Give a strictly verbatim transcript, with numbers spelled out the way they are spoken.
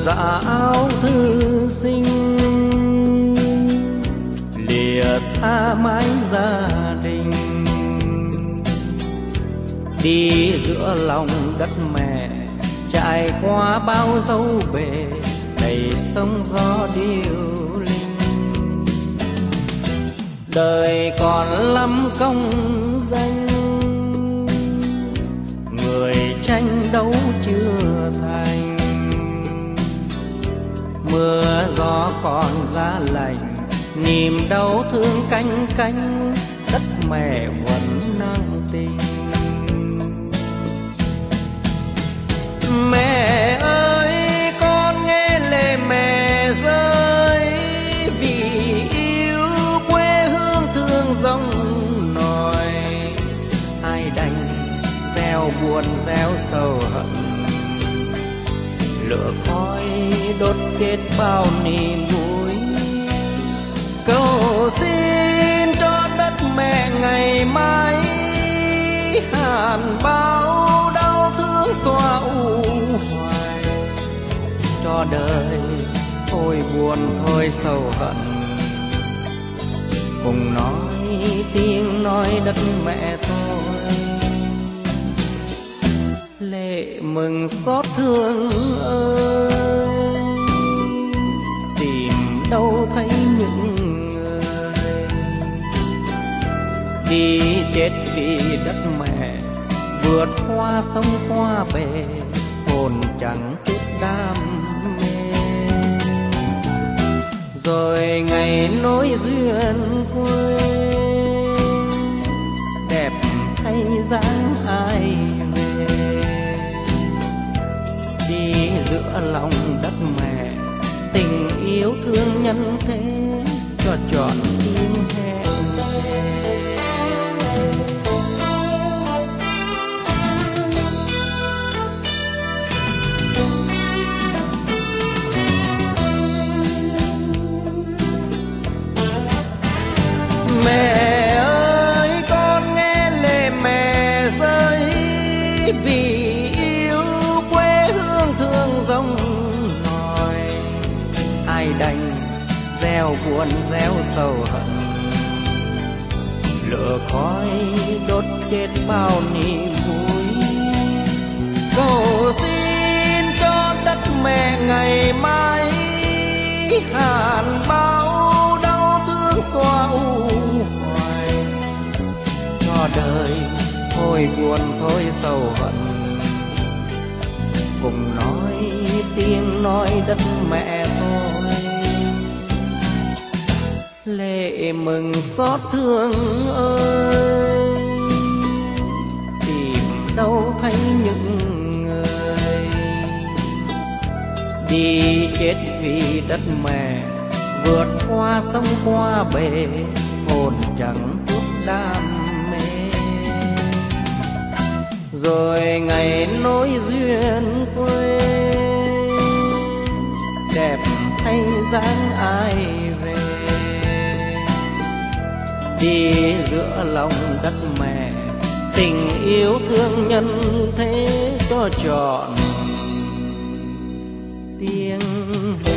dạ áo thư sinh, lìa xa mái gia đình, đi giữa lòng đất mẹ, trải qua bao dấu bể đầy sóng gió điêu linh. Đời còn lắm công danh, người tranh đấu chưa thành, mưa gió còn giá lạnh, niềm đau thương canh cánh, đất mẹ vẫn nặng tình. Mẹ ơi con nghe lệ mẹ rơi, vì yêu quê hương thương dòng nòi, ai đành gieo buồn gieo sầu hận, lửa khói đốt kết bao niềm vui. Cầu xin cho đất mẹ ngày mai hàn bao đau thương xóa u hoài, cho đời thôi buồn thôi sầu hận, cùng nói tiếng nói đất mẹ thôi. Lệ mừng xót thương ơi, tìm đâu thấy những người đi chết vì đất mẹ, vượt qua sông qua bể, hồn chẳng chút đam mê. Rồi ngày nối duyên quê, đẹp thay dáng ai về, đi giữa lòng đất mẹ, tình yêu thương nhân thế cho trọn tiếng hẹn thề. Mẹ ơi con nghe lệ mẹ rơi, vì yêu quê hương thương dòng nòi, ai đành gieo buồn gieo sầu hận, lửa khói đốt chết bao niềm vui. Cầu xin cho đất mẹ ngày mai hàn bao đau thương xóa u hoài, cho đời thôi buồn thôi sầu hận, cùng nói tiếng nói đất mẹ thôi. Lệ mừng xót thương ơi, tìm đâu thấy những người đi chết vì đất mẹ, vượt qua sông qua bể, hồn chẳng chút đam mê. Rồi ngày nối duyên quê, đẹp thay dáng ai về, đi giữa lòng đất mẹ, tình yêu thương nhân thế cho trọn tiếng